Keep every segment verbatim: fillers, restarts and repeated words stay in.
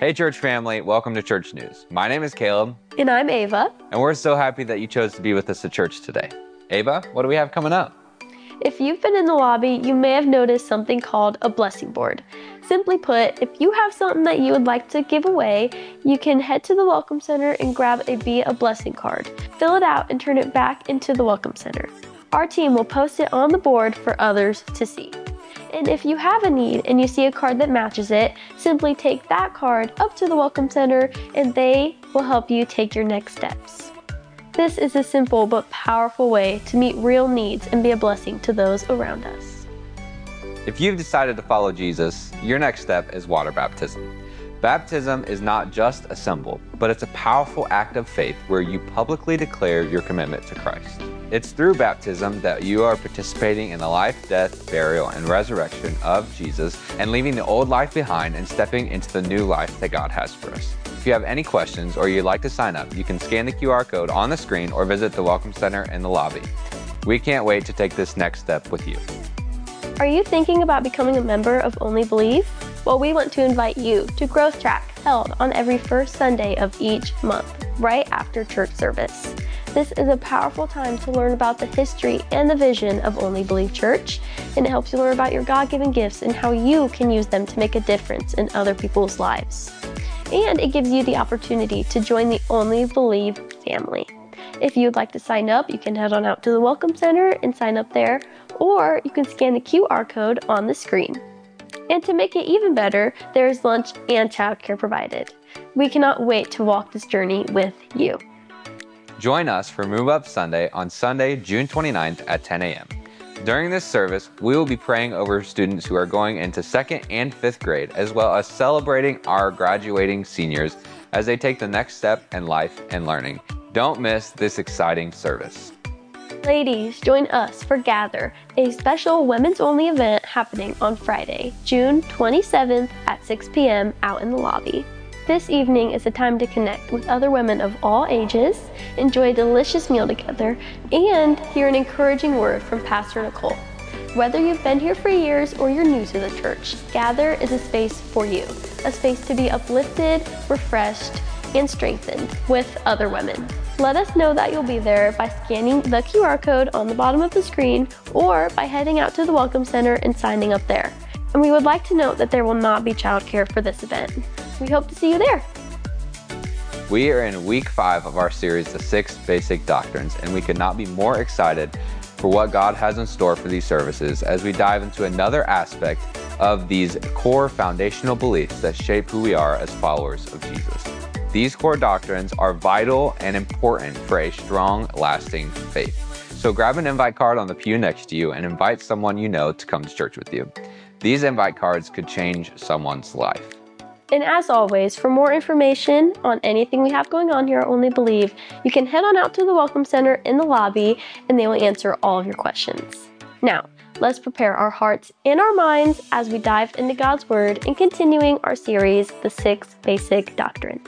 Hey church family, welcome to Church News. My name is Caleb. And I'm Ava. And we're so happy that you chose to be with us at church today. Ava, what do we have coming up? If you've been in the lobby, you may have noticed something called a blessing board. Simply put, if you have something that you would like to give away, you can head to the Welcome Center and grab a Be a Blessing card. Fill it out and turn it back into the Welcome Center. Our team will post it on the board for others to see. And if you have a need and you see a card that matches it, simply take that card up to the Welcome Center and they will help you take your next steps. This is a simple but powerful way to meet real needs and be a blessing to those around us. If you've decided to follow Jesus, your next step is water baptism. Baptism is not just a symbol, but it's a powerful act of faith where you publicly declare your commitment to Christ. It's through baptism that you are participating in the life, death, burial, and resurrection of Jesus and leaving the old life behind and stepping into the new life that God has for us. If you have any questions or you'd like to sign up, you can scan the Q R code on the screen or visit the Welcome Center in the lobby. We can't wait to take this next step with you. Are you thinking about becoming a member of Only Believe? Well, we want to invite you to Growth Track, held on every first Sunday of each month, right after church service. This is a powerful time to learn about the history and the vision of Only Believe Church, and it helps you learn about your God-given gifts and how you can use them to make a difference in other people's lives. And it gives you the opportunity to join the Only Believe family. If you'd like to sign up, you can head on out to the Welcome Center and sign up there, or you can scan the Q R code on the screen. And to make it even better, there is lunch and childcare provided. We cannot wait to walk this journey with you. Join us for Move Up Sunday on Sunday, June twenty-ninth at ten a.m. During this service, we will be praying over students who are going into second and fifth grade, as well as celebrating our graduating seniors as they take the next step in life and learning. Don't miss this exciting service. Ladies, join us for Gather, a special women's-only event happening on Friday, June twenty-seventh at six p.m. out in the lobby. This evening is a time to connect with other women of all ages, enjoy a delicious meal together, and hear an encouraging word from Pastor Nicole. Whether you've been here for years or you're new to the church, Gather is a space for you, a space to be uplifted, refreshed, and strengthened with other women. Let us know that you'll be there by scanning the Q R code on the bottom of the screen or by heading out to the Welcome Center and signing up there. And we would like to note that there will not be childcare for this event. We hope to see you there. We are in week five of our series, The Six Basic Doctrines, and we could not be more excited for what God has in store for these services as we dive into another aspect of these core foundational beliefs that shape who we are as followers of Jesus. These core doctrines are vital and important for a strong, lasting faith. So grab an invite card on the pew next to you and invite someone you know to come to church with you. These invite cards could change someone's life. And as always, for more information on anything we have going on here at Only Believe, you can head on out to the Welcome Center in the lobby and they will answer all of your questions. Now, let's prepare our hearts and our minds as we dive into God's Word and continuing our series, The Six Basic Doctrines.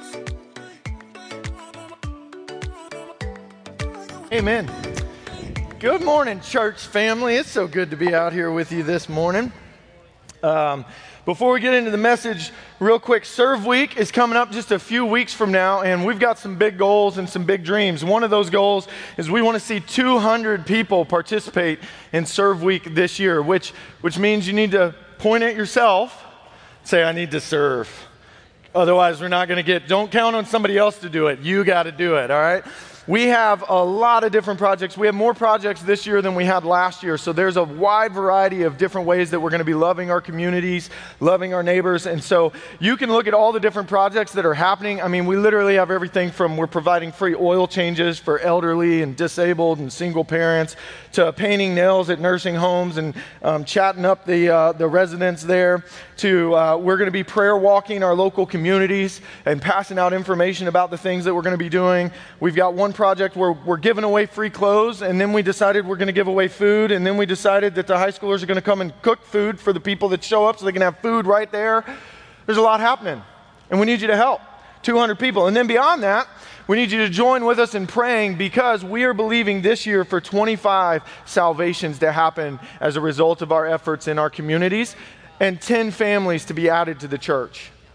Amen. Good morning, church family. It's so good to be out here with you this morning. Um, before we get into the message, real quick, Serve Week is coming up just a few weeks from now, and we've got some big goals and some big dreams. One of those goals is we want to see two hundred people participate in Serve Week this year, which, which means you need to point at yourself, say, I need to serve. Otherwise, we're not going to get, don't count on somebody else to do it. You got to do it, all right? We have a lot of different projects. We have more projects this year than we had last year. So there's a wide variety of different ways that we're going to be loving our communities, loving our neighbors. And so you can look at all the different projects that are happening. I mean, we literally have everything from we're providing free oil changes for elderly and disabled and single parents to painting nails at nursing homes and um, chatting up the, uh, the residents there to uh, we're going to be prayer walking our local communities and passing out information about the things that we're going to be doing. We've got one project where we're giving away free clothes, and then we decided we're going to give away food, and then we decided that the high schoolers are going to come and cook food for the people that show up so they can have food right there. There's a lot happening, and we need you to help. two hundred people. And then beyond that, we need you to join with us in praying because we are believing this year for twenty-five salvations to happen as a result of our efforts in our communities and ten families to be added to the church.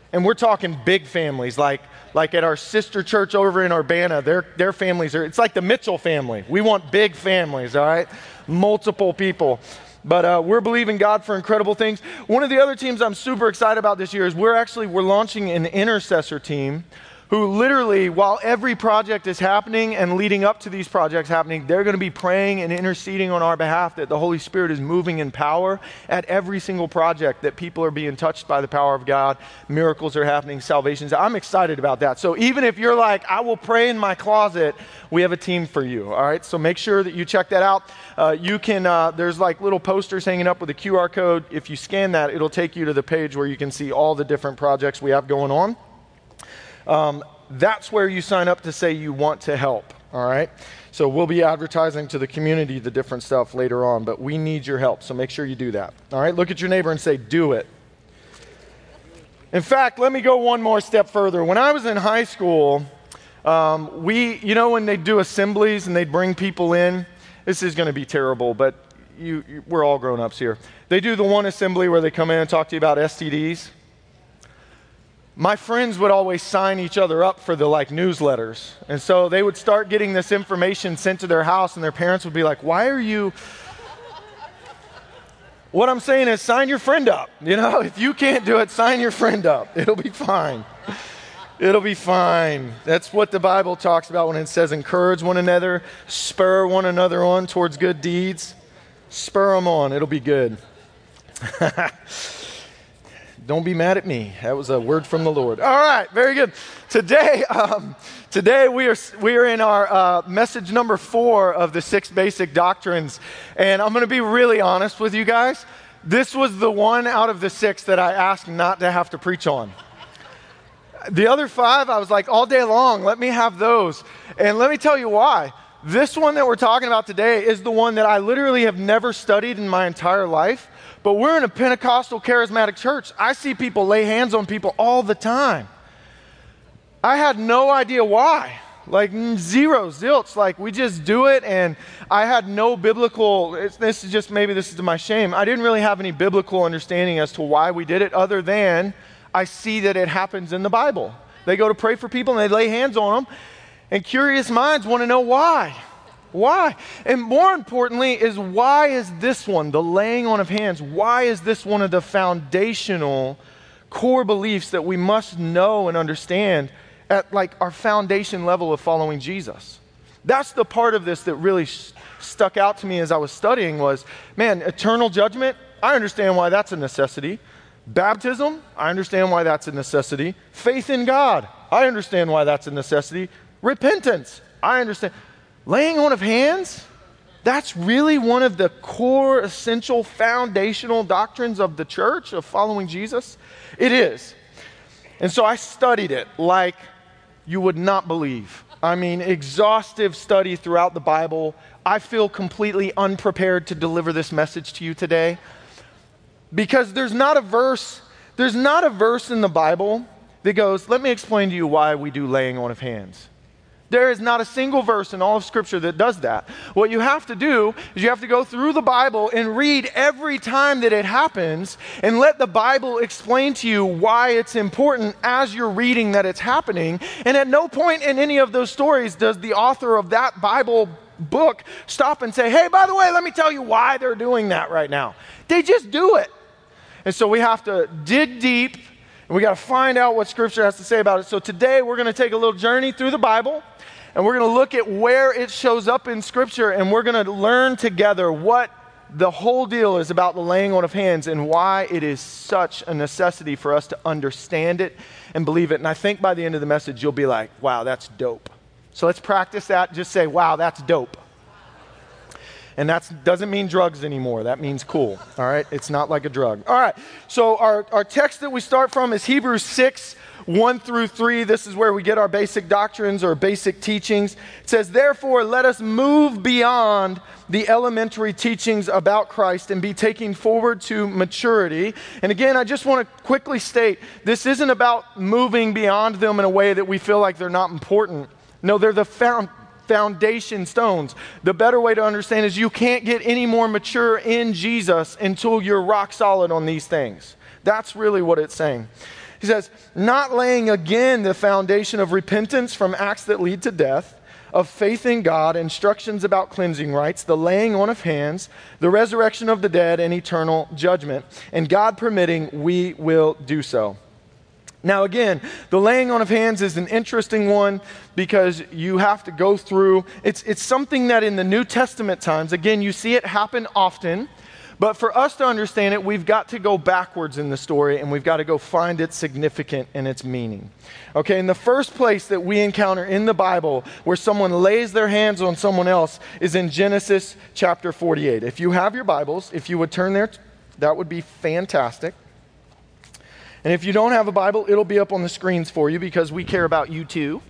And we're talking big families, like like at our sister church over in Urbana, their, their families are, it's like the Mitchell family. We want big families, all right? Multiple people. But uh, we're believing God for incredible things. One of the other teams I'm super excited about this year is we're actually, we're launching an intercessor team who literally, while every project is happening and leading up to these projects happening, they're going to be praying and interceding on our behalf that the Holy Spirit is moving in power at every single project, that people are being touched by the power of God, miracles are happening, salvations. I'm excited about that. So even if you're like, I will pray in my closet, we have a team for you, all right? So make sure that you check that out. Uh, you can, uh, there's like little posters hanging up with a Q R code. If you scan that, it'll take you to the page where you can see all the different projects we have going on. Um, that's where you sign up to say you want to help, all right? So we'll be advertising to the community the different stuff later on, but we need your help, so make sure you do that, all right? Look at your neighbor and say, do it. In fact, let me go one more step further. When I was in high school, um, we, you know when they'd do assemblies and they'd bring people in, this is going to be terrible, but you, you, we're all grown-ups here. They do the one assembly where they come in and talk to you about S T Ds. My friends would always sign each other up for the like newsletters. And so they would start getting this information sent to their house, and their parents would be like, why are you... What I'm saying is sign your friend up. You know, if you can't do it, sign your friend up. It'll be fine. It'll be fine. That's what the Bible talks about when it says encourage one another, spur one another on towards good deeds. Spur them on. It'll be good. Don't be mad at me. That was a word from the Lord. All right, very good. Today, um, today we are we are in our uh, message number four of the six basic doctrines, and I'm going to be really honest with you guys. This was the one out of the six that I asked not to have to preach on. The other five, I was like, all day long, let me have those. And let me tell you why. This one that we're talking about today is the one that I literally have never studied in my entire life. But we're in a Pentecostal charismatic church. I see people lay hands on people all the time. I had no idea why. Like zero, zilch. Like we just do it, and I had no biblical, it's, this is just, maybe this is to my shame. I didn't really have any biblical understanding as to why we did it, other than I see that it happens in the Bible. They go to pray for people and they lay hands on them, and curious minds want to know why. Why? And more importantly is, why is this one, the laying on of hands, why is this one of the foundational core beliefs that we must know and understand at like our foundation level of following Jesus? That's the part of this that really sh- stuck out to me as I was studying was, man, eternal judgment, I understand why that's a necessity. Baptism, I understand why that's a necessity. Faith in God, I understand why that's a necessity. Repentance, I understand. Laying on of hands, that's really one of the core, essential, foundational doctrines of the church, of following Jesus. It is. And so I studied it like you would not believe. I mean, exhaustive study throughout the Bible. I feel completely unprepared to deliver this message to you today because there's not a verse, there's not a verse in the Bible that goes, let me explain to you why we do laying on of hands. There is not a single verse in all of Scripture that does that. What you have to do is you have to go through the Bible and read every time that it happens and let the Bible explain to you why it's important as you're reading that it's happening. And at no point in any of those stories does the author of that Bible book stop and say, hey, by the way, let me tell you why they're doing that right now. They just do it. And so we have to dig deep and we got to find out what Scripture has to say about it. So today we're going to take a little journey through the Bible. And we're going to look at where it shows up in Scripture, and we're going to learn together what the whole deal is about the laying on of hands and why it is such a necessity for us to understand it and believe it. And I think by the end of the message, you'll be like, wow, that's dope. So let's practice that. Just say, wow, that's dope. And that doesn't mean drugs anymore. That means cool, all right? It's not like a drug. All right, so our, our text that we start from is Hebrews six, one through three. This is where we get our basic doctrines or basic teachings. It says, therefore, let us move beyond the elementary teachings about Christ and be taken forward to maturity. And again, I just want to quickly state, this isn't about moving beyond them in a way that we feel like they're not important. No, they're the found, foundation stones. The better way to understand is you can't get any more mature in Jesus until you're rock solid on these things. That's really what it's saying. He says, not laying again the foundation of repentance from acts that lead to death, of faith in God, instructions about cleansing rites, the laying on of hands, the resurrection of the dead, and eternal judgment. And God permitting, we will do so. Now again, the laying on of hands is an interesting one because you have to go through, it's, it's something that in the New Testament times, again, you see it happen often, but for us to understand it, we've got to go backwards in the story and we've got to go find its significance and its meaning. Okay, in the first place that we encounter in the Bible where someone lays their hands on someone else is in Genesis chapter forty-eight. If you have your Bibles, if you would turn there, that would be fantastic. And if you don't have a Bible, it'll be up on the screens for you because we care about you too.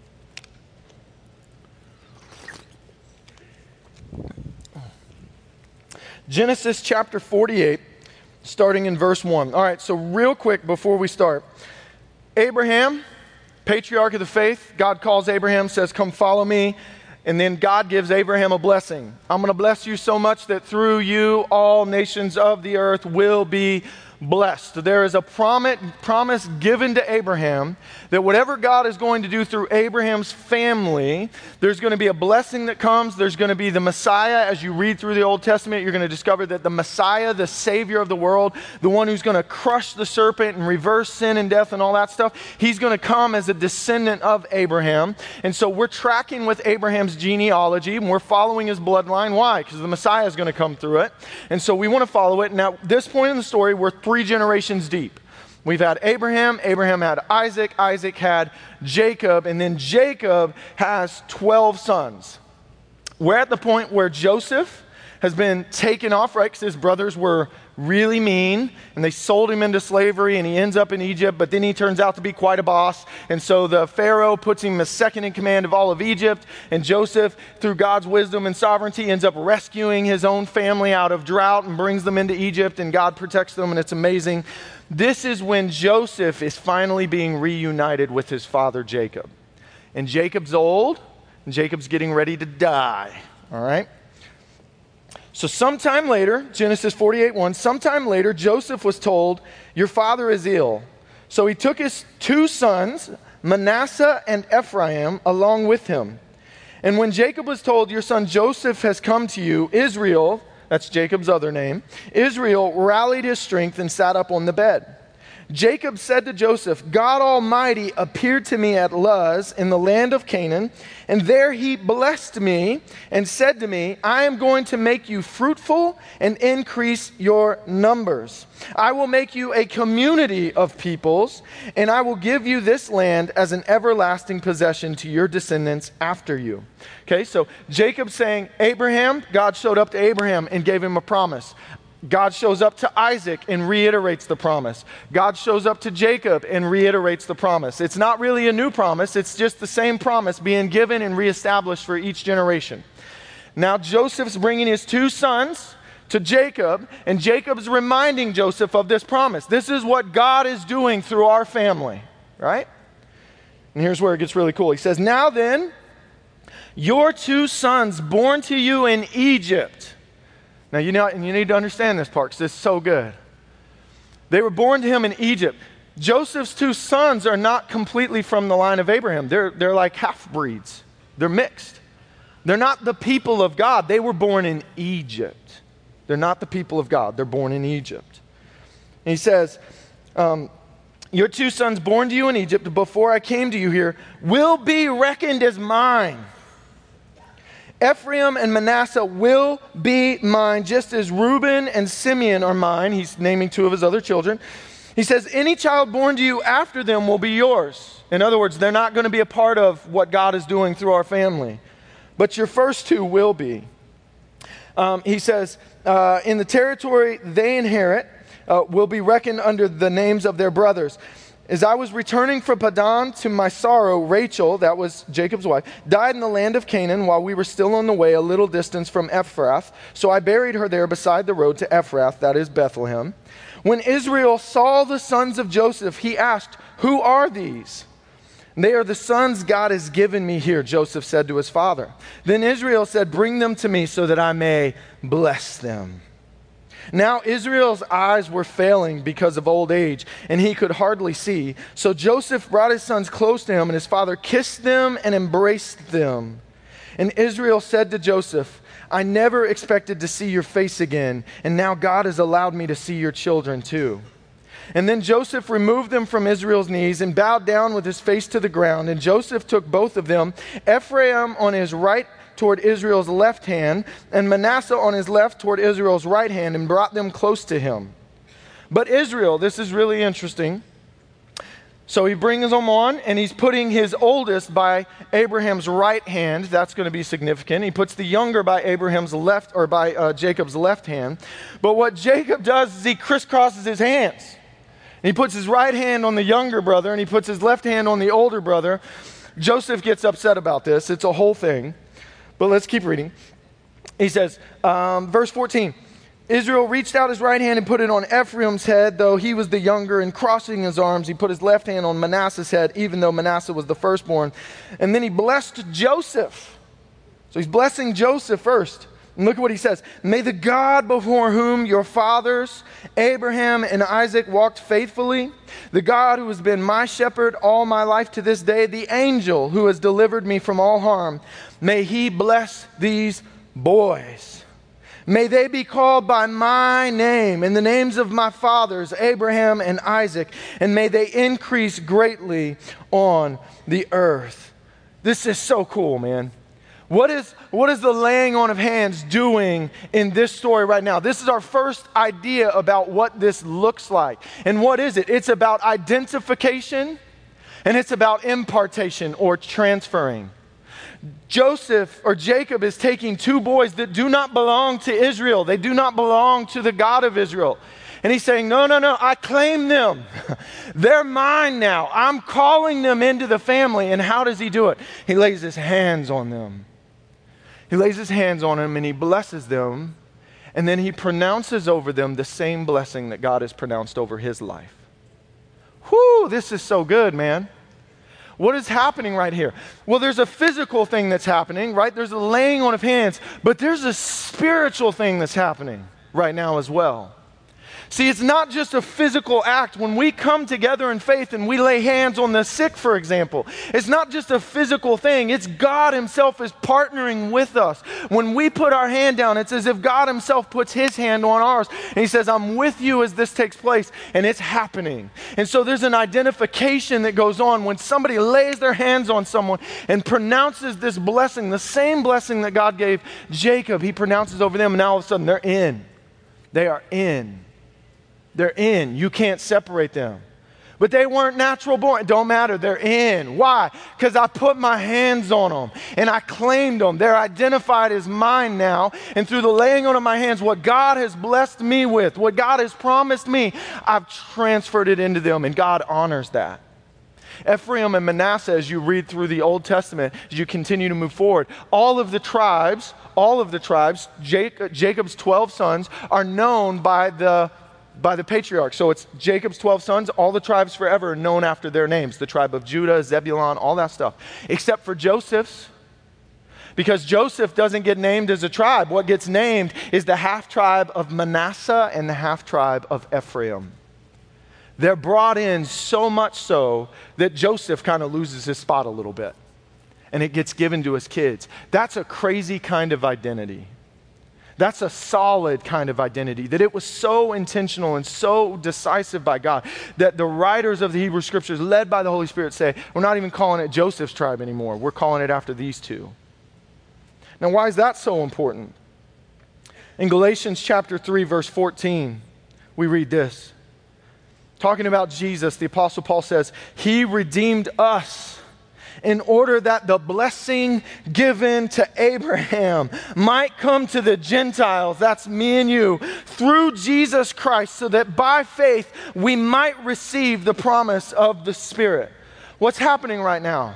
Genesis chapter forty-eight, starting in verse one. All right, so real quick before we start. Abraham, patriarch of the faith, God calls Abraham, says, come follow me. And then God gives Abraham a blessing. I'm going to bless you so much that through you all nations of the earth will be blessed. There is a promise, promise given to Abraham that whatever God is going to do through Abraham's family, there's going to be a blessing that comes. There's going to be the Messiah. As you read through the Old Testament, you're going to discover that the Messiah, the Savior of the world, the one who's going to crush the serpent and reverse sin and death and all that stuff, he's going to come as a descendant of Abraham. And so we're tracking with Abraham's genealogy and we're following his bloodline. Why? Because the Messiah is going to come through it. And so we want to follow it. Now, at this point in the story, we're three generations deep. We've had Abraham, Abraham had Isaac, Isaac had Jacob, and then Jacob has twelve sons. We're at the point where Joseph has been taken off, right? Because his brothers were really mean, and they sold him into slavery, and he ends up in Egypt, but then he turns out to be quite a boss, and so the Pharaoh puts him as second in command of all of Egypt, and Joseph, through God's wisdom and sovereignty, ends up rescuing his own family out of drought and brings them into Egypt, and God protects them, and it's amazing. This is when Joseph is finally being reunited with his father Jacob. And Jacob's old, and Jacob's getting ready to die, all right? So sometime later, Genesis forty-eight one, sometime later, Joseph was told, your father is ill. So he took his two sons, Manasseh and Ephraim, along with him. And when Jacob was told, your son Joseph has come to you, Israel, that's Jacob's other name, Israel rallied his strength and sat up on the bed. Jacob said to Joseph, God Almighty appeared to me at Luz in the land of Canaan, and there he blessed me and said to me, I am going to make you fruitful and increase your numbers. I will make you a community of peoples, and I will give you this land as an everlasting possession to your descendants after you. Okay, so Jacob's saying, Abraham, God showed up to Abraham and gave him a promise. God shows up to Isaac and reiterates the promise. God shows up to Jacob and reiterates the promise. It's not really a new promise. It's just the same promise being given and reestablished for each generation. Now Joseph's bringing his two sons to Jacob, and Jacob's reminding Joseph of this promise. This is what God is doing through our family, right? And here's where it gets really cool. He says, now then, your two sons born to you in Egypt. Now, you know, and you need to understand this part because this is so good. They were born to him in Egypt. Joseph's two sons are not completely from the line of Abraham. They're, they're like half-breeds. They're mixed. They're not the people of God. They were born in Egypt. They're not the people of God. They're born in Egypt. And he says, um, your two sons born to you in Egypt before I came to you here will be reckoned as mine. Ephraim and Manasseh will be mine, just as Reuben and Simeon are mine. He's naming two of his other children. He says, any child born to you after them will be yours. In other words, they're not going to be a part of what God is doing through our family. But your first two will be. Um, he says, uh, in the territory they inherit uh, will be reckoned under the names of their brothers. As I was returning from Padan to my sorrow, Rachel, that was Jacob's wife, died in the land of Canaan while we were still on the way a little distance from Ephrath. So I buried her there beside the road to Ephrath, that is Bethlehem. When Israel saw the sons of Joseph, he asked, who are these? They are the sons God has given me here, Joseph said to his father. Then Israel said, bring them to me so that I may bless them. Now Israel's eyes were failing because of old age, and he could hardly see. So Joseph brought his sons close to him, and his father kissed them and embraced them. And Israel said to Joseph, I never expected to see your face again, and now God has allowed me to see your children too. And then Joseph removed them from Israel's knees and bowed down with his face to the ground. And Joseph took both of them, Ephraim on his right toward Israel's left hand, and Manasseh on his left toward Israel's right hand, and brought them close to him. But Israel, this is really interesting. So he brings them on, and he's putting his oldest by Abraham's right hand. That's going to be significant. He puts the younger by Abraham's left, or by uh, Jacob's left hand. But what Jacob does is he crisscrosses his hands. And he puts his right hand on the younger brother, and he puts his left hand on the older brother. Joseph gets upset about this. It's a whole thing. But let's keep reading. He says, um, verse fourteen, Israel reached out his right hand and put it on Ephraim's head, though he was the younger, and crossing his arms, he put his left hand on Manasseh's head, even though Manasseh was the firstborn. And then he blessed Joseph. So he's blessing Joseph first. And look at what he says. May the God before whom your fathers, Abraham and Isaac, walked faithfully, the God who has been my shepherd all my life to this day, the angel who has delivered me from all harm, may he bless these boys. May they be called by my name and the names of my fathers, Abraham and Isaac, and may they increase greatly on the earth. This is so cool, man. What is, what is the laying on of hands doing in this story right now? This is our first idea about what this looks like. And what is it? It's about identification, and it's about impartation or transferring. Joseph or Jacob is taking two boys that do not belong to Israel. They do not belong to the God of Israel. And he's saying, no, no, no, I claim them. They're mine now. I'm calling them into the family. And how does he do it? He lays his hands on them. He lays his hands on them and he blesses them. And then he pronounces over them the same blessing that God has pronounced over his life. Whew, this is so good, man. What is happening right here? Well, there's a physical thing that's happening, right? There's a laying on of hands, but there's a spiritual thing that's happening right now as well. See, it's not just a physical act. When we come together in faith and we lay hands on the sick, for example, it's not just a physical thing. It's God himself is partnering with us. When we put our hand down, it's as if God himself puts his hand on ours. And he says, I'm with you as this takes place. And it's happening. And so there's an identification that goes on when somebody lays their hands on someone and pronounces this blessing, the same blessing that God gave Jacob, he pronounces over them. And now all of a sudden they're in. They are in. They're in. You can't separate them. But they weren't natural born. It don't matter. They're in. Why? Because I put my hands on them and I claimed them. They're identified as mine now. And through the laying on of my hands, what God has blessed me with, what God has promised me, I've transferred it into them, and God honors that. Ephraim and Manasseh, as you read through the Old Testament, as you continue to move forward, all of the tribes, all of the tribes, Jacob, Jacob's twelve sons, are known by the by the patriarch. So it's Jacob's twelve sons, all the tribes forever are known after their names. The tribe of Judah, Zebulun, all that stuff. Except for Joseph's. Because Joseph doesn't get named as a tribe. What gets named is the half tribe of Manasseh and the half tribe of Ephraim. They're brought in so much so that Joseph kind of loses his spot a little bit. And it gets given to his kids. That's a crazy kind of identity. That's a solid kind of identity, that it was so intentional and so decisive by God that the writers of the Hebrew Scriptures, led by the Holy Spirit, say, we're not even calling it Joseph's tribe anymore. We're calling it after these two. Now, why is that so important? In Galatians chapter three, verse fourteen, we read this. Talking about Jesus, the Apostle Paul says, he redeemed us in order that the blessing given to Abraham might come to the Gentiles, that's me and you, through Jesus Christ, so that by faith we might receive the promise of the Spirit. What's happening right now?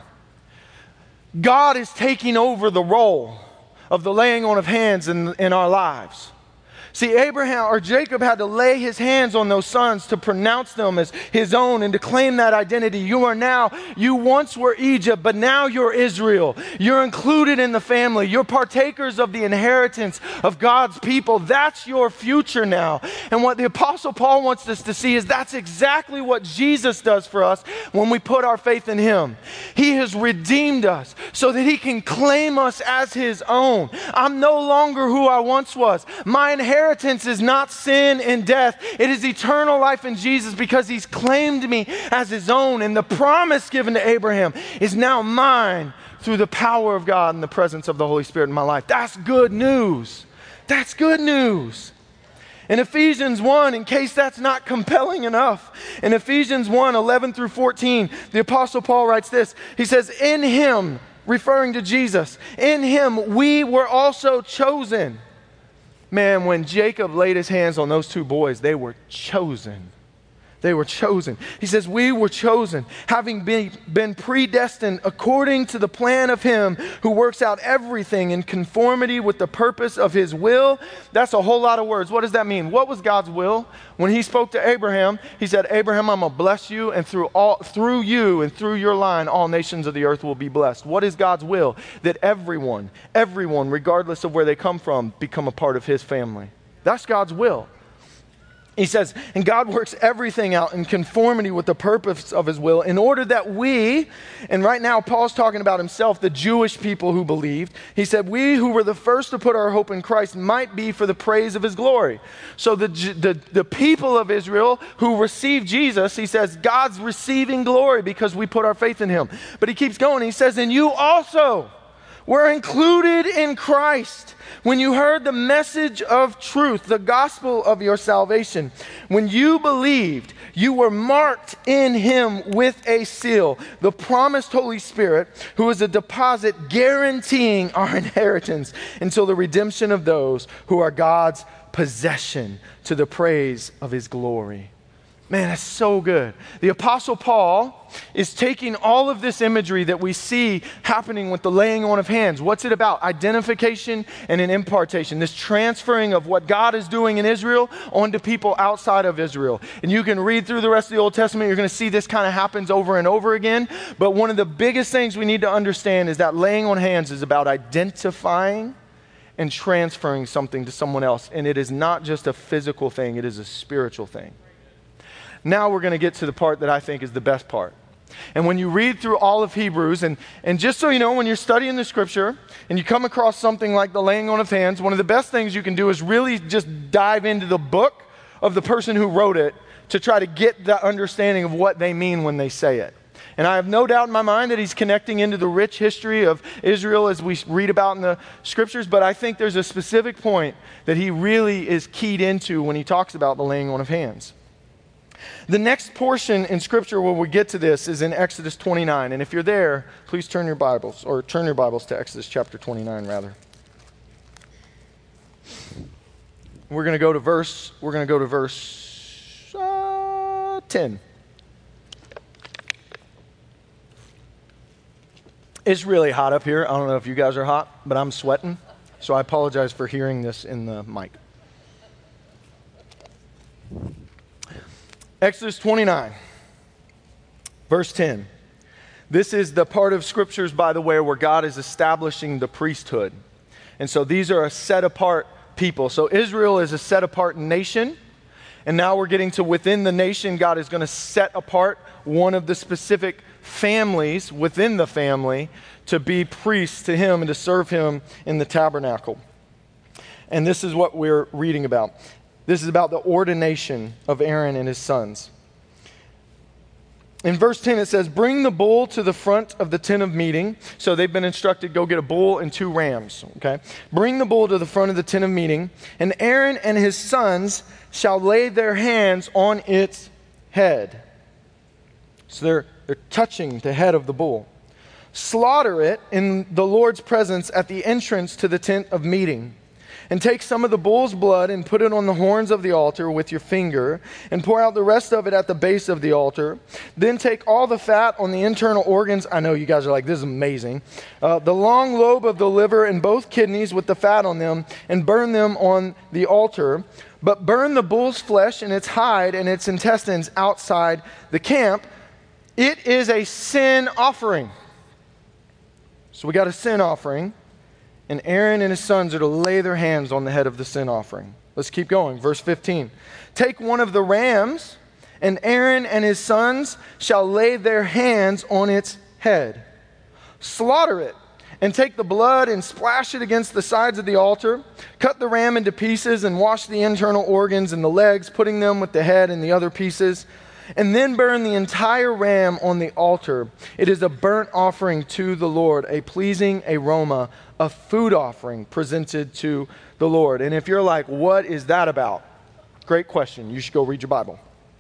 God is taking over the role of the laying on of hands in, in our lives. See, Abraham or Jacob had to lay his hands on those sons to pronounce them as his own and to claim that identity. You are now, you once were Egypt, but now you're Israel. You're included in the family. You're partakers of the inheritance of God's people. That's your future now. And what the Apostle Paul wants us to see is that's exactly what Jesus does for us when we put our faith in him. He has redeemed us so that he can claim us as his own. I'm no longer who I once was. My inheritance Inheritance is not sin and death. It is eternal life in Jesus because he's claimed me as his own. And the promise given to Abraham is now mine through the power of God and the presence of the Holy Spirit in my life. That's good news. That's good news. In Ephesians one, in case that's not compelling enough, in Ephesians one, eleven through fourteen, the Apostle Paul writes this. He says, in him, referring to Jesus, in him we were also chosen. Man, when Jacob laid his hands on those two boys, they were chosen. They were chosen. He says, we were chosen, having been, been predestined according to the plan of him who works out everything in conformity with the purpose of his will. That's a whole lot of words. What does that mean? What was God's will? When he spoke to Abraham, he said, Abraham, I'm going to bless you, and through all, through you and through your line, all nations of the earth will be blessed. What is God's will? That everyone, everyone, regardless of where they come from, become a part of his family. That's God's will. He says, and God works everything out in conformity with the purpose of his will in order that we, and right now Paul's talking about himself, the Jewish people who believed. He said, we who were the first to put our hope in Christ might be for the praise of his glory. So the, the, the people of Israel who received Jesus, he says, God's receiving glory because we put our faith in him. But he keeps going. He says, and you also were included in Christ when you heard the message of truth, the gospel of your salvation. When you believed, you were marked in him with a seal, the promised Holy Spirit, who is a deposit guaranteeing our inheritance until the redemption of those who are God's possession to the praise of his glory. Man, that's so good. The Apostle Paul is taking all of this imagery that we see happening with the laying on of hands. What's it about? Identification and an impartation. This transferring of what God is doing in Israel onto people outside of Israel. And you can read through the rest of the Old Testament. You're going to see this kind of happens over and over again. But one of the biggest things we need to understand is that laying on hands is about identifying and transferring something to someone else. And it is not just a physical thing. It is a spiritual thing. Now we're going to get to the part that I think is the best part. And when you read through all of Hebrews, and, and just so you know, when you're studying the scripture and you come across something like the laying on of hands, one of the best things you can do is really just dive into the book of the person who wrote it to try to get the understanding of what they mean when they say it. And I have no doubt in my mind that he's connecting into the rich history of Israel as we read about in the scriptures, but I think there's a specific point that he really is keyed into when he talks about the laying on of hands. The next portion in Scripture where we get to this is in Exodus twenty-nine. And if you're there, please turn your Bibles, or turn your Bibles to Exodus chapter twenty-nine, rather. We're going to go to verse, we're going to go to verse uh, ten. It's really hot up here. I don't know if you guys are hot, but I'm sweating. So I apologize for hearing this in the mic. Exodus twenty-nine, verse ten. This is the part of scriptures, by the way, where God is establishing the priesthood. And so these are a set-apart people. So Israel is a set-apart nation. And now we're getting to within the nation, God is going to set apart one of the specific families within the family to be priests to him and to serve him in the tabernacle. And this is what we're reading about. This is about the ordination of Aaron and his sons. In verse ten it says, bring the bull to the front of the tent of meeting. So they've been instructed, go get a bull and two rams. Okay, bring the bull to the front of the tent of meeting, and Aaron and his sons shall lay their hands on its head. So they're, they're touching the head of the bull. Slaughter it in the Lord's presence at the entrance to the tent of meeting. And take some of the bull's blood and put it on the horns of the altar with your finger, and pour out the rest of it at the base of the altar. Then take all the fat on the internal organs. I know you guys are like, this is amazing. Uh, the long lobe of the liver and both kidneys with the fat on them, and burn them on the altar. But burn the bull's flesh and its hide and its intestines outside the camp. It is a sin offering. So we got a sin offering. And Aaron and his sons are to lay their hands on the head of the sin offering. Let's keep going. Verse fifteen. Take one of the rams, and Aaron and his sons shall lay their hands on its head. Slaughter it, and take the blood and splash it against the sides of the altar. Cut the ram into pieces and wash the internal organs and the legs, putting them with the head and the other pieces. And then burn the entire ram on the altar. It is a burnt offering to the Lord, a pleasing aroma, a food offering presented to the Lord. And if you're like, what is that about? Great question. You should go read your Bible.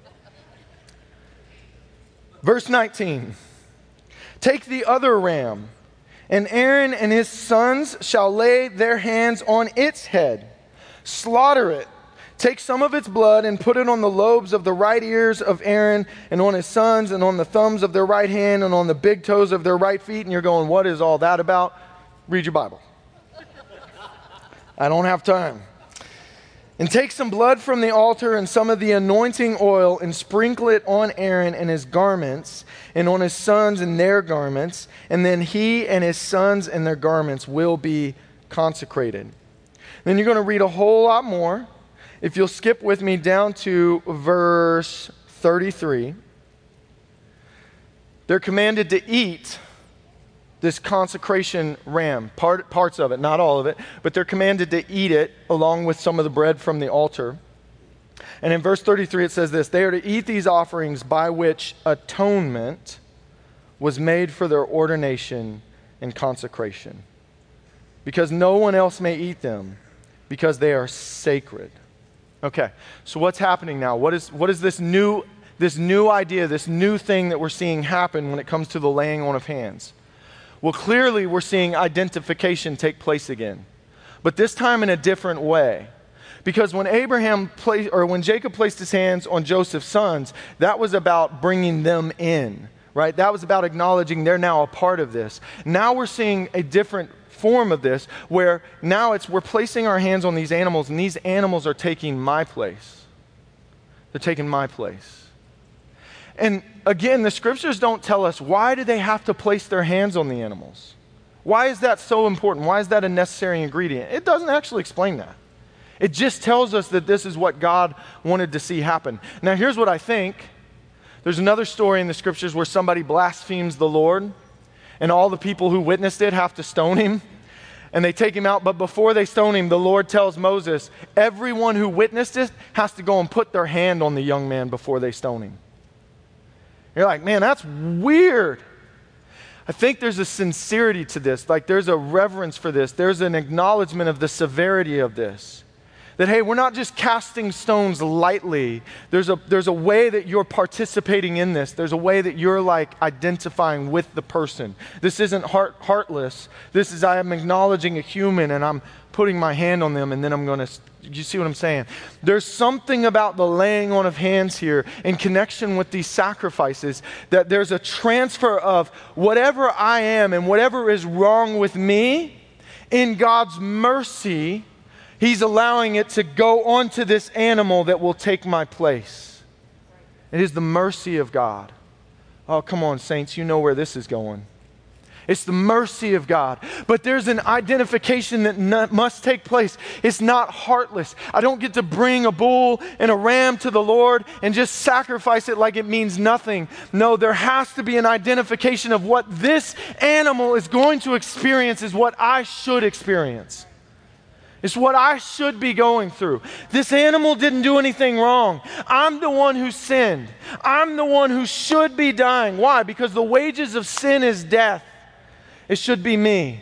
Verse nineteen. Take the other ram, and Aaron and his sons shall lay their hands on its head. Slaughter it. Take some of its blood and put it on the lobes of the right ears of Aaron and on his sons and on the thumbs of their right hand and on the big toes of their right feet. And you're going, what is all that about? Read your Bible. I don't have time. And take some blood from the altar and some of the anointing oil and sprinkle it on Aaron and his garments and on his sons and their garments. And then he and his sons and their garments will be consecrated. Then you're going to read a whole lot more. If you'll skip with me down to verse thirty-three, they're commanded to eat this consecration ram, part, parts of it, not all of it, but they're commanded to eat it along with some of the bread from the altar. And in verse thirty-three it says this, they are to eat these offerings by which atonement was made for their ordination and consecration, because no one else may eat them, because they are sacred. Okay, so what's happening now? What is what is this new this new idea, this new thing that we're seeing happen when it comes to the laying on of hands? Well, clearly we're seeing identification take place again, but this time in a different way. Because when Abraham placed, or when Jacob placed his hands on Joseph's sons, that was about bringing them in, right? That was about acknowledging they're now a part of this. Now we're seeing a different form of this, where now it's we're placing our hands on these animals, and these animals are taking my place. They're taking my place. And again, the scriptures don't tell us, why do they have to place their hands on the animals? Why is that so important? Why is that a necessary ingredient? It doesn't actually explain that. It just tells us that this is what God wanted to see happen. Now, here's what I think. There's another story in the scriptures where somebody blasphemes the Lord, and all the people who witnessed it have to stone him, and they take him out. But before they stone him, the Lord tells Moses, everyone who witnessed it has to go and put their hand on the young man before they stone him. You're like, man, that's weird. I think there's a sincerity to this. Like, there's a reverence for this. There's an acknowledgement of the severity of this. That, hey, we're not just casting stones lightly. There's a, there's a way that you're participating in this. There's a way that you're like identifying with the person. This isn't heart, heartless. This is, I am acknowledging a human and I'm putting my hand on them, and then I'm going to, you see what I'm saying? There's something about the laying on of hands here in connection with these sacrifices, that there's a transfer of whatever I am and whatever is wrong with me, in God's mercy, He's allowing it to go onto this animal that will take my place. It is the mercy of God. Oh, come on, saints, you know where this is going. It's the mercy of God. But there's an identification that n- must take place. It's not heartless. I don't get to bring a bull and a ram to the Lord and just sacrifice it like it means nothing. No, there has to be an identification of what this animal is going to experience is what I should experience. It's what I should be going through. This animal didn't do anything wrong. I'm the one who sinned. I'm the one who should be dying. Why? Because the wages of sin is death. It should be me.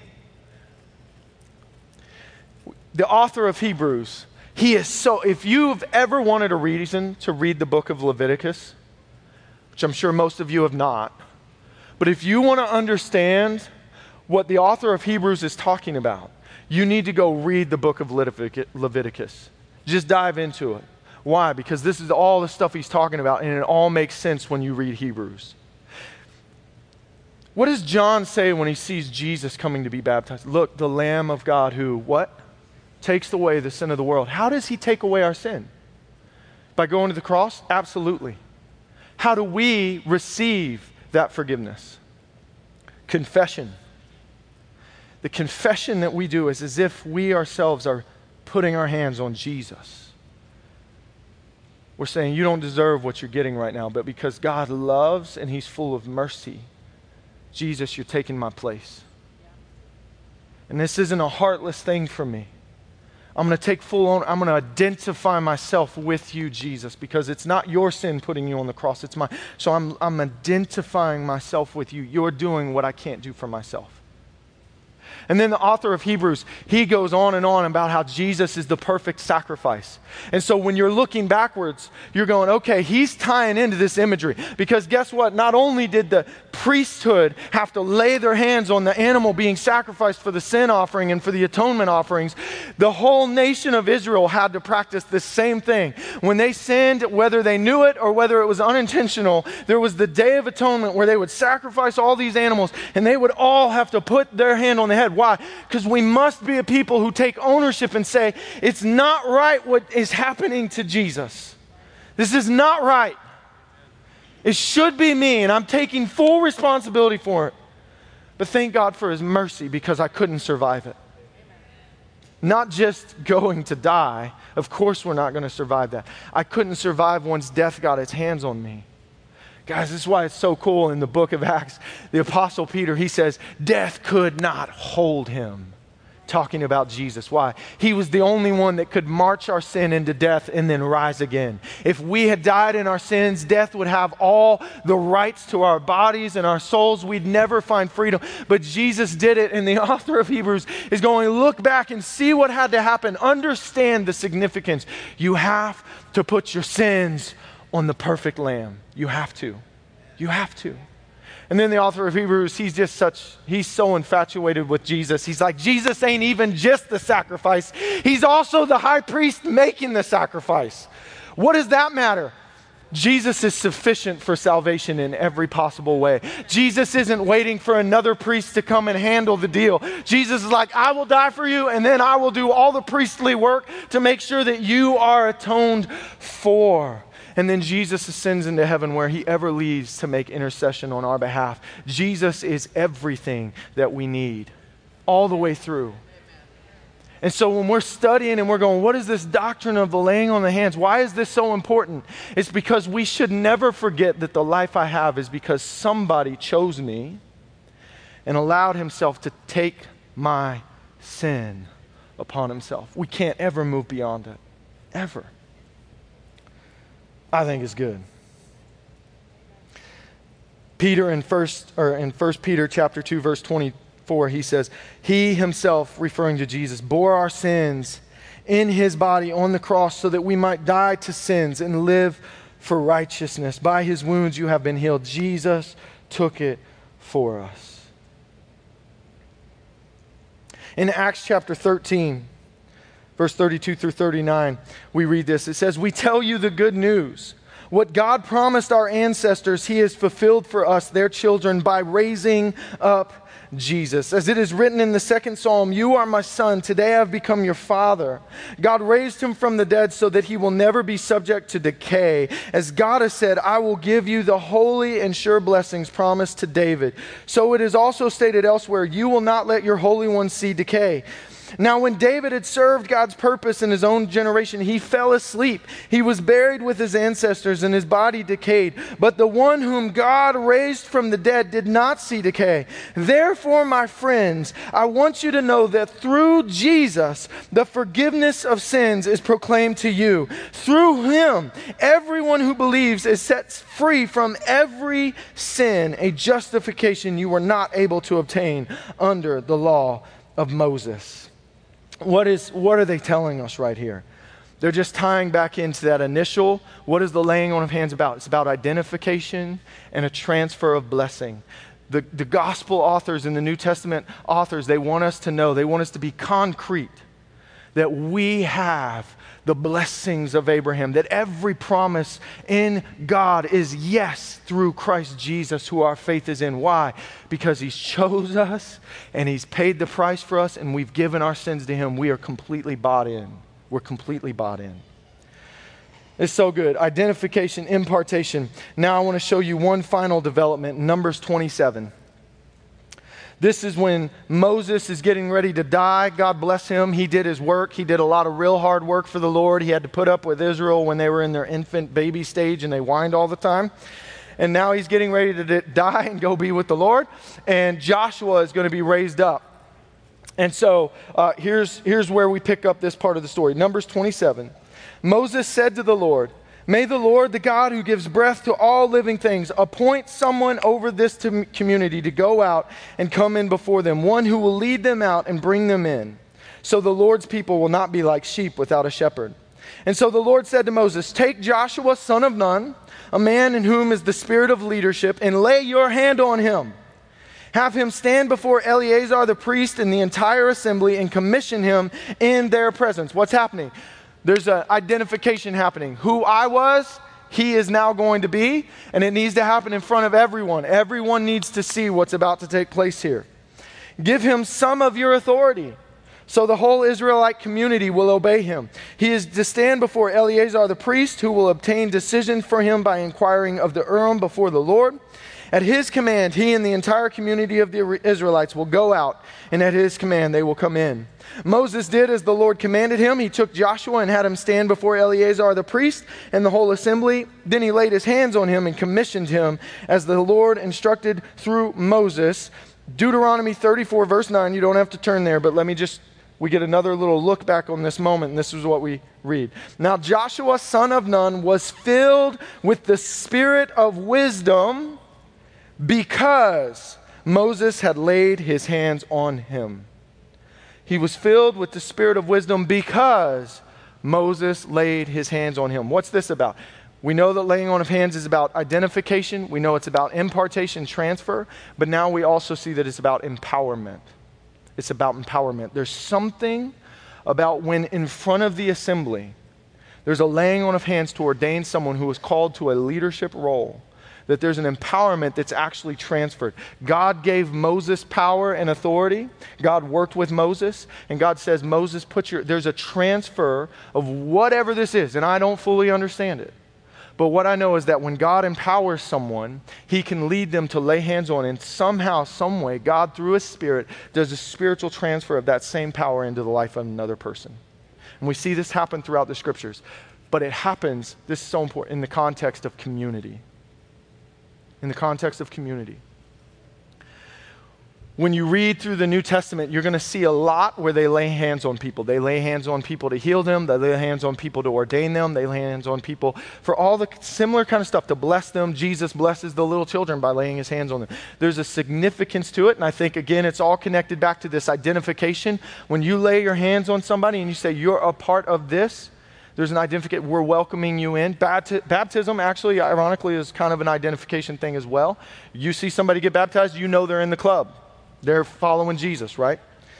The author of Hebrews, he is so, if you've ever wanted a reason to read the book of Leviticus, which I'm sure most of you have not, but if you want to understand what the author of Hebrews is talking about, you need to go read the book of Levitic- Leviticus. Just dive into it. Why? Because this is all the stuff he's talking about, and it all makes sense when you read Hebrews. What does John say when he sees Jesus coming to be baptized? Look, the Lamb of God who, what? Takes away the sin of the world. How does he take away our sin? By going to the cross? Absolutely. How do we receive that forgiveness? Confession. The confession that we do is as if we ourselves are putting our hands on Jesus. We're saying, you don't deserve what you're getting right now, but because God loves and he's full of mercy, Jesus, you're taking my place. And this isn't a heartless thing for me. I'm going to take full on, I'm going to identify myself with you, Jesus, because it's not your sin putting you on the cross, it's mine. So I'm, I'm identifying myself with you. You're doing what I can't do for myself. And then the author of Hebrews, he goes on and on about how Jesus is the perfect sacrifice. And so when you're looking backwards, you're going, okay, he's tying into this imagery. Because guess what? Not only did the priesthood have to lay their hands on the animal being sacrificed for the sin offering and for the atonement offerings, the whole nation of Israel had to practice the same thing. When they sinned, whether they knew it or whether it was unintentional, there was the Day of Atonement where they would sacrifice all these animals and they would all have to put their hand on the head. Why? Because we must be a people who take ownership and say, it's not right what is happening to Jesus. This is not right. It should be me, and I'm taking full responsibility for it. But thank God for his mercy because I couldn't survive it. Not just going to die. Of course we're not going to survive that. I couldn't survive once death got its hands on me. Guys, this is why it's so cool in the book of Acts. The Apostle Peter, he says, death could not hold him. Talking about Jesus. Why? He was the only one that could march our sin into death and then rise again. If we had died in our sins, death would have all the rights to our bodies and our souls. We'd never find freedom. But Jesus did it, and the author of Hebrews is going to look back and see what had to happen. Understand the significance. You have to put your sins on the perfect Lamb. You have to. You have to. And then the author of Hebrews, he's just such, he's so infatuated with Jesus. He's like, Jesus ain't even just the sacrifice. He's also the high priest making the sacrifice. What does that matter? Jesus is sufficient for salvation in every possible way. Jesus isn't waiting for another priest to come and handle the deal. Jesus is like, I will die for you, and then I will do all the priestly work to make sure that you are atoned for. And then Jesus ascends into heaven where he ever leaves to make intercession on our behalf. Jesus is everything that we need all the way through. And so when we're studying and we're going, what is this doctrine of the laying on the hands? Why is this so important? It's because we should never forget that the life I have is because somebody chose me and allowed himself to take my sin upon himself. We can't ever move beyond it. Ever. I think it's good. Peter in first or in First Peter chapter two, verse twenty-four, he says, he himself, referring to Jesus, bore our sins in his body on the cross so that we might die to sins and live for righteousness. By his wounds you have been healed. Jesus took it for us. In Acts chapter thirteen, verse thirty-two through thirty-nine, we read this. It says, we tell you the good news. What God promised our ancestors, he has fulfilled for us, their children, by raising up Jesus. As it is written in the second psalm, you are my son, today I have become your father. God raised him from the dead so that he will never be subject to decay. As God has said, I will give you the holy and sure blessings promised to David. So it is also stated elsewhere, you will not let your Holy One see decay. Now, when David had served God's purpose in his own generation, he fell asleep. He was buried with his ancestors and his body decayed. But the one whom God raised from the dead did not see decay. Therefore, my friends, I want you to know that through Jesus, the forgiveness of sins is proclaimed to you. Through him, everyone who believes is set free from every sin, a justification you were not able to obtain under the law of Moses. What is, what are they telling us right here? They're just tying back into that initial, what is the laying on of hands about? It's about identification and a transfer of blessing. the, the gospel authors and the New Testament authors, they want us to know, they want us to be concrete, that we have the blessings of Abraham, that every promise in God is yes through Christ Jesus, who our faith is in. Why? Because he's chose us and he's paid the price for us and we've given our sins to him. We are completely bought in. We're completely bought in. It's so good. Identification, impartation. Now I want to show you one final development, Numbers twenty-seven. This is when Moses is getting ready to die. God bless him. He did his work. He did a lot of real hard work for the Lord. He had to put up with Israel when they were in their infant baby stage and they whined all the time. And now he's getting ready to die and go be with the Lord. And Joshua is going to be raised up. And so uh, here's, here's where we pick up this part of the story. Numbers twenty-seven. Moses said to the Lord, "May the Lord, the God who gives breath to all living things, appoint someone over this to community to go out and come in before them, one who will lead them out and bring them in. So the Lord's people will not be like sheep without a shepherd." And so the Lord said to Moses, "Take Joshua, son of Nun, a man in whom is the spirit of leadership, and lay your hand on him. Have him stand before Eleazar the priest and the entire assembly and commission him in their presence." What's happening? There's an identification happening. Who I was, he is now going to be, and it needs to happen in front of everyone. Everyone needs to see what's about to take place here. "Give him some of your authority, so the whole Israelite community will obey him. He is to stand before Eleazar the priest, who will obtain decision for him by inquiring of the Urim before the Lord. At his command, he and the entire community of the Israelites will go out, and at his command, they will come in." Moses did as the Lord commanded him. He took Joshua and had him stand before Eleazar the priest and the whole assembly. Then he laid his hands on him and commissioned him as the Lord instructed through Moses. Deuteronomy thirty-four, verse nine. You don't have to turn there, but let me just, we get another little look back on this moment, and this is what we read. "Now Joshua, son of Nun, was filled with the spirit of wisdom because Moses had laid his hands on him." He was filled with the spirit of wisdom because Moses laid his hands on him. What's this about? We know that laying on of hands is about identification. We know it's about impartation, transfer. But now we also see that it's about empowerment. It's about empowerment. There's something about when in front of the assembly, there's a laying on of hands to ordain someone who is called to a leadership role, that there's an empowerment that's actually transferred. God gave Moses power and authority. God worked with Moses, and God says, "Moses, put your," there's a transfer of whatever this is, and I don't fully understand it. But what I know is that when God empowers someone, he can lead them to lay hands on, and somehow, some way, God, through his Spirit, does a spiritual transfer of that same power into the life of another person. And we see this happen throughout the scriptures. But it happens, this is so important, in the context of community. In the context of community. When you read through the New Testament, you're going to see a lot where they lay hands on people. They lay hands on people to heal them. They lay hands on people to ordain them. They lay hands on people for all the similar kind of stuff, to bless them. Jesus blesses the little children by laying his hands on them. There's a significance to it, and I think, again, it's all connected back to this identification. When you lay your hands on somebody and you say, "You're a part of this," there's an identification. We're welcoming you in. Bapti- baptism, actually, ironically, is kind of an identification thing as well. You see somebody get baptized, you know they're in the club. They're following Jesus, right?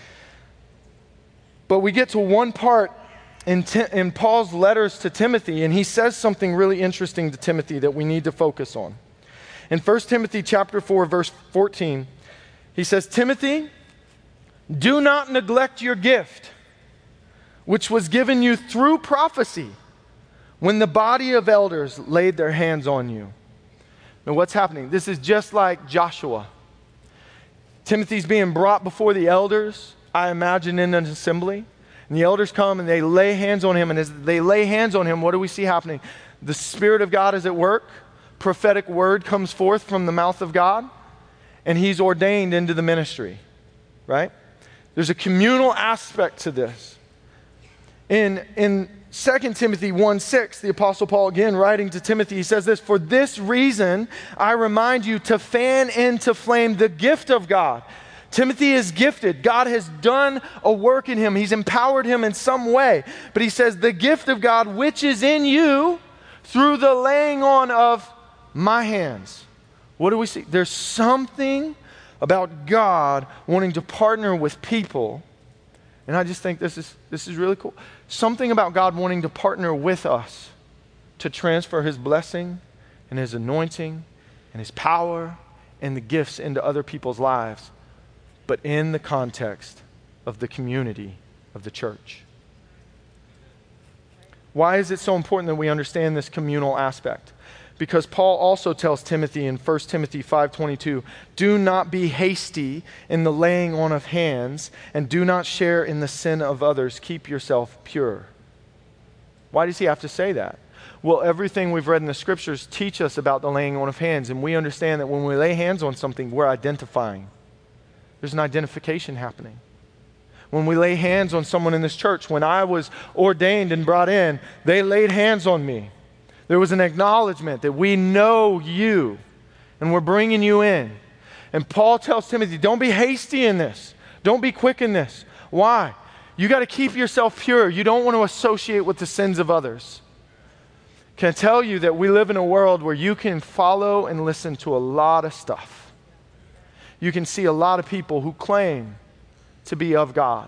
But we get to one part in, Ti- in Paul's letters to Timothy, and he says something really interesting to Timothy that we need to focus on. In First Timothy chapter four, verse fourteen, he says, "Timothy, do not neglect your gift, which was given you through prophecy when the body of elders laid their hands on you." Now what's happening? This is just like Joshua. Timothy's being brought before the elders, I imagine, in an assembly. And the elders come and they lay hands on him. And as they lay hands on him, what do we see happening? The Spirit of God is at work. Prophetic word comes forth from the mouth of God. And he's ordained into the ministry, right? There's a communal aspect to this. In, in Second Timothy one six, the Apostle Paul, again writing to Timothy, he says this, "For this reason, I remind you to fan into flame the gift of God." Timothy is gifted. God has done a work in him. He's empowered him in some way. But he says, "The gift of God which is in you through the laying on of my hands." What do we see? There's something about God wanting to partner with people. And I just think this is this is really cool. Something about God wanting to partner with us to transfer his blessing and his anointing and his power and the gifts into other people's lives, but in the context of the community of the church. Why is it so important that we understand this communal aspect? Because Paul also tells Timothy in First Timothy five twenty-two, do not be hasty in the laying on of hands, and do not share in the sin of others. Keep yourself pure. Why does he have to say that? Well, everything we've read in the scriptures teach us about the laying on of hands, and we understand that when we lay hands on something, we're identifying. There's an identification happening. When we lay hands on someone in this church, when I was ordained and brought in, they laid hands on me. There was an acknowledgement that we know you and we're bringing you in. And Paul tells Timothy, don't be hasty in this. Don't be quick in this. Why? You got to keep yourself pure. You don't want to associate with the sins of others. Can I tell you that we live in a world where you can follow and listen to a lot of stuff. You can see a lot of people who claim to be of God.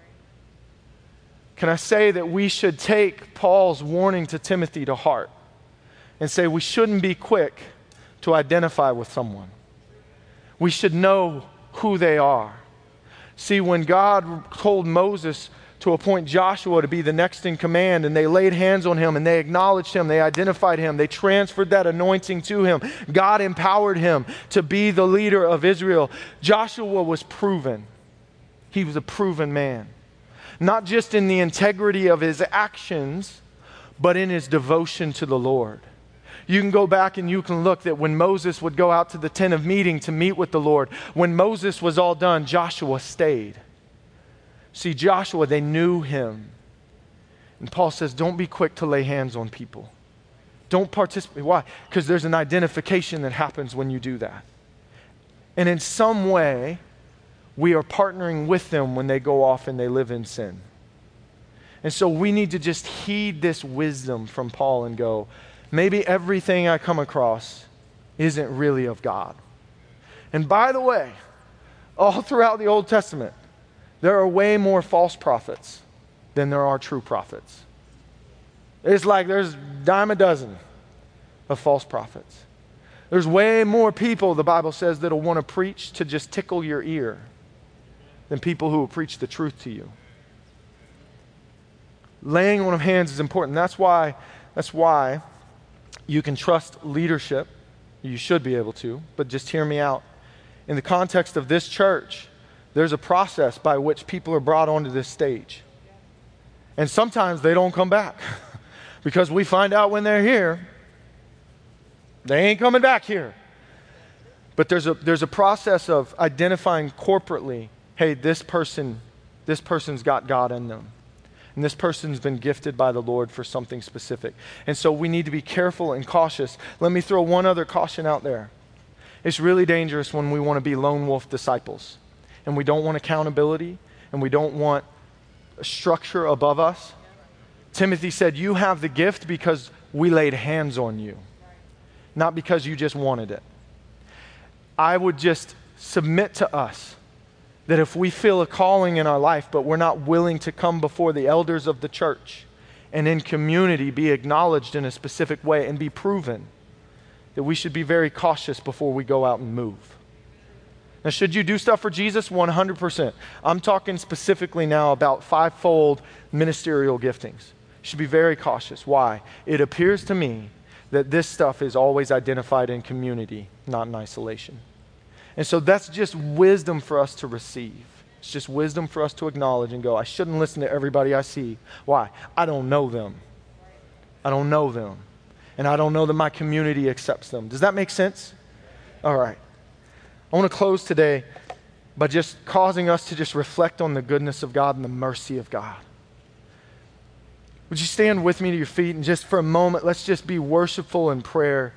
Can I say that we should take Paul's warning to Timothy to heart and say we shouldn't be quick to identify with someone. We should know who they are. See, when God told Moses to appoint Joshua to be the next in command, and they laid hands on him and they acknowledged him, they identified him, they transferred that anointing to him. God empowered him to be the leader of Israel. Joshua was proven. He was a proven man. Not just in the integrity of his actions, but in his devotion to the Lord. You can go back and you can look that when Moses would go out to the tent of meeting to meet with the Lord, when Moses was all done, Joshua stayed. See, Joshua, they knew him. And Paul says, don't be quick to lay hands on people. Don't participate. Why? Because there's an identification that happens when you do that. And in some way, we are partnering with them when they go off and they live in sin. And so we need to just heed this wisdom from Paul and go, maybe everything I come across isn't really of God. And by the way, all throughout the Old Testament, there are way more false prophets than there are true prophets. It's like there's a dime a dozen of false prophets. There's way more people, the Bible says, that'll want to preach to just tickle your ear than people who will preach the truth to you. Laying on of hands is important. That's why, that's why you can trust leadership. You should be able to, but just hear me out. In the context of this church, there's a process by which people are brought onto this stage. And sometimes they don't come back because we find out when they're here, they ain't coming back here. But there's a, there's a process of identifying corporately, hey, this person, this person's got God in them. And this person's been gifted by the Lord for something specific. And so we need to be careful and cautious. Let me throw one other caution out there. It's really dangerous when we want to be lone wolf disciples. And we don't want accountability. And we don't want a structure above us. Timothy said, you have the gift because we laid hands on you. Not because you just wanted it. I would just submit to us that if we feel a calling in our life, but we're not willing to come before the elders of the church and in community be acknowledged in a specific way and be proven, that we should be very cautious before we go out and move. Now, should you do stuff for Jesus? one hundred percent. I'm talking specifically now about fivefold ministerial giftings. You should be very cautious. Why? It appears to me that this stuff is always identified in community, not in isolation. And so that's just wisdom for us to receive. It's just wisdom for us to acknowledge and go, I shouldn't listen to everybody I see. Why? I don't know them. I don't know them. And I don't know that my community accepts them. Does that make sense? All right. I want to close today by just causing us to just reflect on the goodness of God and the mercy of God. Would you stand with me to your feet and just for a moment, let's just be worshipful in prayer.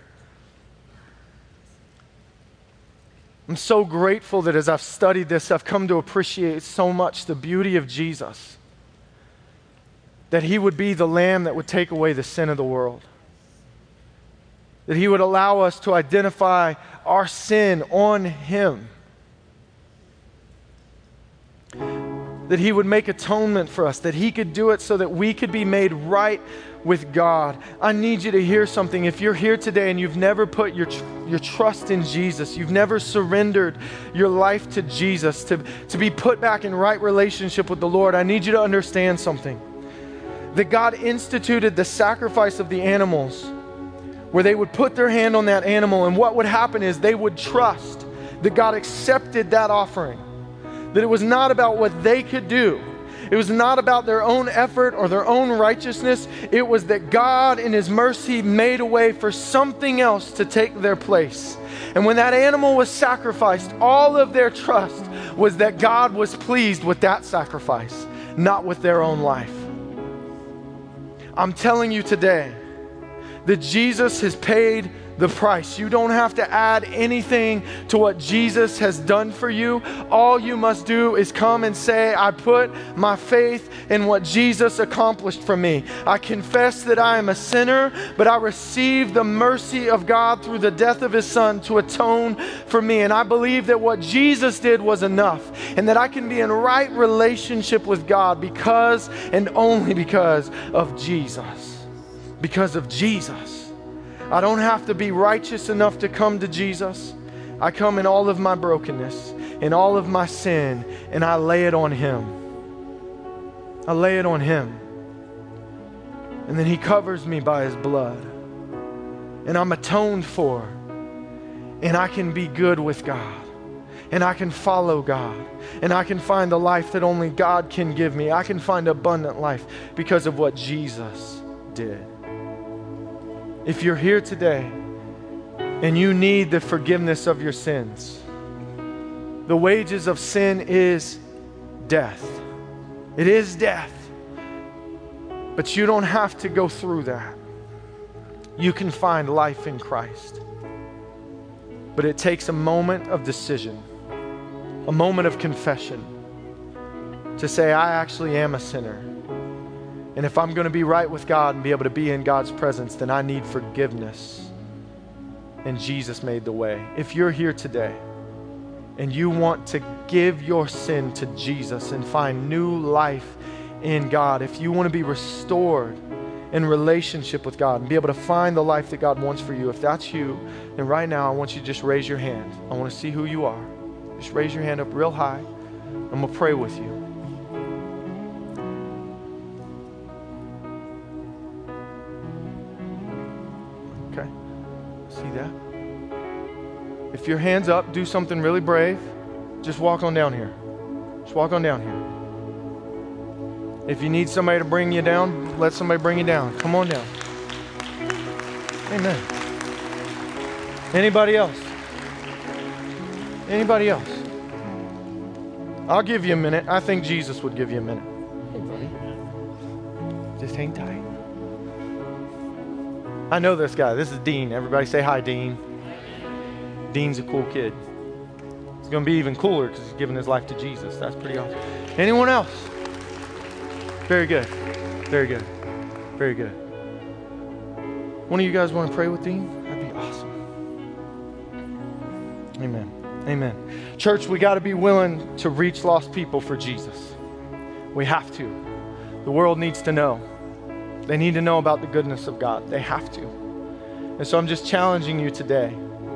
I'm so grateful that as I've studied this, I've come to appreciate so much the beauty of Jesus. That he would be the Lamb that would take away the sin of the world. That he would allow us to identify our sin on him that he would make atonement for us, that he could do it so that we could be made right with God. I need you to hear something. If you're here today and you've never put your, tr- your trust in Jesus, you've never surrendered your life to Jesus, to, to be put back in right relationship with the Lord, I need you to understand something. That God instituted the sacrifice of the animals, where they would put their hand on that animal, and what would happen is they would trust that God accepted that offering. That it was not about what they could do. It was not about their own effort or their own righteousness. It was that God in his mercy made a way for something else to take their place. And when that animal was sacrificed, all of their trust was that God was pleased with that sacrifice, not with their own life. I'm telling you today that Jesus has paid the price. You don't have to add anything to what Jesus has done for you. All you must do is come and say, I put my faith in what Jesus accomplished for me. I confess that I am a sinner, but I receive the mercy of God through the death of his son to atone for me. And I believe that what Jesus did was enough, and that I can be in right relationship with God because and only because of Jesus. Because of Jesus. I don't have to be righteous enough to come to Jesus. I come in all of my brokenness, in all of my sin, and I lay it on him. I lay it on him. And then he covers me by his blood. And I'm atoned for. And I can be good with God. And I can follow God. And I can find the life that only God can give me. I can find abundant life because of what Jesus did. If you're here today and you need the forgiveness of your sins, the wages of sin is death. It is death. But you don't have to go through that. You can find life in Christ. But it takes a moment of decision, a moment of confession to say, I actually am a sinner. And if I'm going to be right with God and be able to be in God's presence, then I need forgiveness. And Jesus made the way. If you're here today and you want to give your sin to Jesus and find new life in God, if you want to be restored in relationship with God and be able to find the life that God wants for you, if that's you, then right now I want you to just raise your hand. I want to see who you are. Just raise your hand up real high. I'm going to pray with you. See that? If your hand's up, do something really brave. Just walk on down here. Just walk on down here. If you need somebody to bring you down, let somebody bring you down. Come on down. Amen. Anybody else? Anybody else? I'll give you a minute. I think Jesus would give you a minute. Hey, buddy. Just hang tight. I know this guy. This is Dean. Everybody say hi, Dean. Dean's a cool kid. He's going to be even cooler because he's giving his life to Jesus. That's pretty awesome. Anyone else? Very good. Very good. Very good. One of you guys want to pray with Dean? That'd be awesome. Amen. Amen. Church, we got to be willing to reach lost people for Jesus. We have to. The world needs to know. They need to know about the goodness of God. They have to. And so I'm just challenging you today.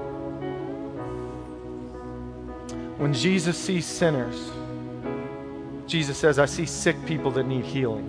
When Jesus sees sinners, Jesus says, I see sick people that need healing.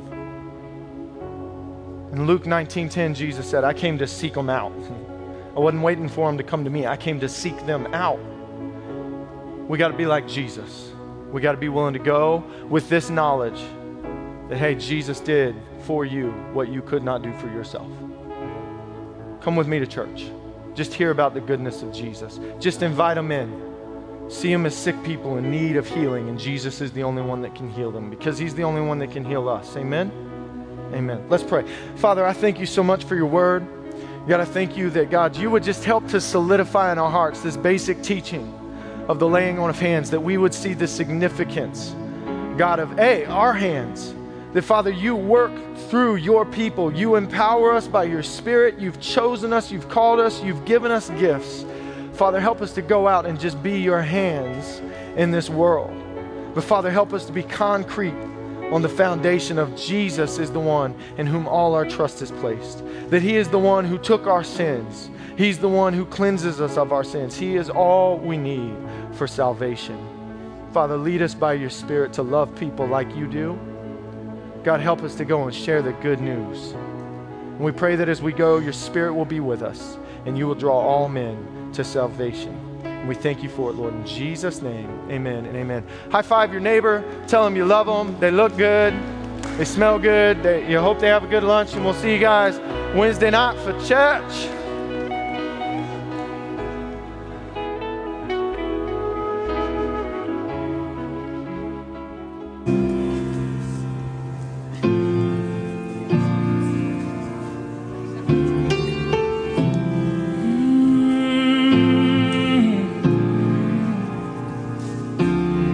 In Luke nineteen ten, Jesus said, I came to seek them out. I wasn't waiting for them to come to me. I came to seek them out. We got to be like Jesus. We got to be willing to go with this knowledge that, hey, Jesus did for you what you could not do for yourself. Come with me to church. Just hear about the goodness of Jesus. Just invite them in. See them as sick people in need of healing, and Jesus is the only one that can heal them because he's the only one that can heal us. Amen? Amen. Let's pray. Father, I thank you so much for your word. God, I thank you that, God, you would just help to solidify in our hearts this basic teaching of the laying on of hands, that we would see the significance, God, of, A, our hands. That, Father, you work through your people. You empower us by your Spirit. You've chosen us. You've called us. You've given us gifts. Father, help us to go out and just be your hands in this world. But Father, help us to be concrete on the foundation of Jesus is the one in whom all our trust is placed. That he is the one who took our sins. He's the one who cleanses us of our sins. He is all we need for salvation. Father, lead us by your Spirit to love people like you do. God, help us to go and share the good news. And we pray that as we go, your Spirit will be with us and you will draw all men to salvation. And we thank you for it, Lord. In Jesus' name, amen and amen. High five your neighbor. Tell them you love them. They look good. They smell good. They, you hope they have a good lunch. And we'll see you guys Wednesday night for church.